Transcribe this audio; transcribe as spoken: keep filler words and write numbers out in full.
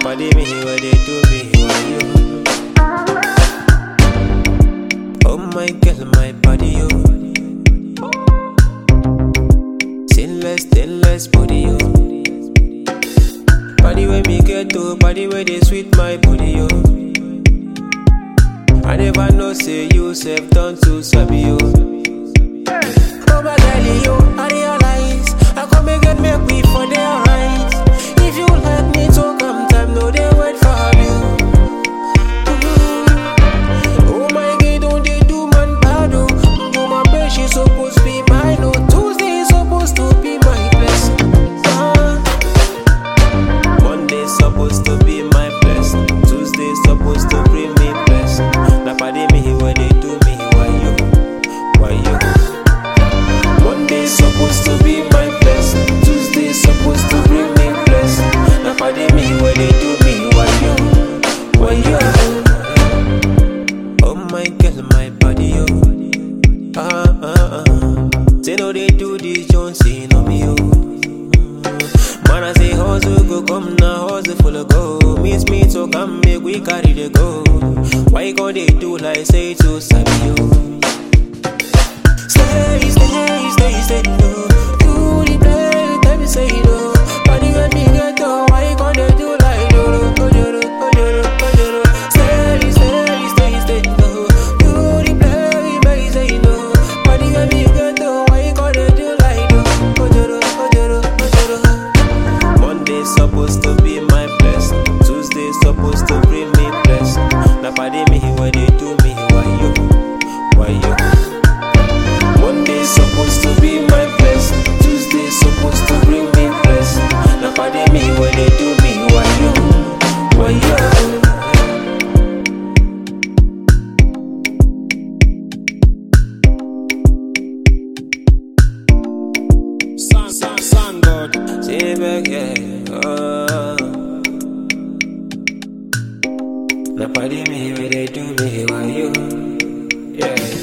Nobody me where they do me, why you? Oh my girl, my body, yo. Stainless, stainless body, yo. Body where me get to, body where they sweet my body, yo. I never know say you self done to sabi, yo. Oh my girl, yo, I realize I come again make we for their eyes. If you let me talk, come time, no they wait for you. Mm-hmm. Oh my God, don't they do man bad, oh. Do my best, she supposed to be mine, oh. Tuesday is supposed to be my blessing. Uh. Monday supposed to be my blessing. Tuesday supposed to bring me blessing. Now pardon me where they do me, why you, why you? Monday supposed to be my blessing. Tuesday supposed to bring me blessing. Now pardon me where they do me, why you, why you? Oh my girl, my body, yo. Ah ah ah. Say no they do this, John say no me, yo. Man I say hustle go come now, hustle full of go. Meet me to come make we carry the go. Why gon' they do like say to sabi, yo? Stay, stay, stay, stay, no. You the play, tell me say no. Body when me get to, why gon' they do like no, no, no, no, no, no, no. Stay, stay, stay, stay, no. You the play, me say no. Body when me get to, why gon' they do like no, no, no, no, no, no. Monday supposed to be my blessing. Tuesday supposed to bring me blessing. Now pardon me where they do me, why you, why you? Monday supposed to be my blessing. Tuesday supposed to bring me blessing. Now pardon me where they do me, why you, why you? Sun, sun, sun, God. See back, yeah. Oh. Now pardon me where they do me, why you? Yeah.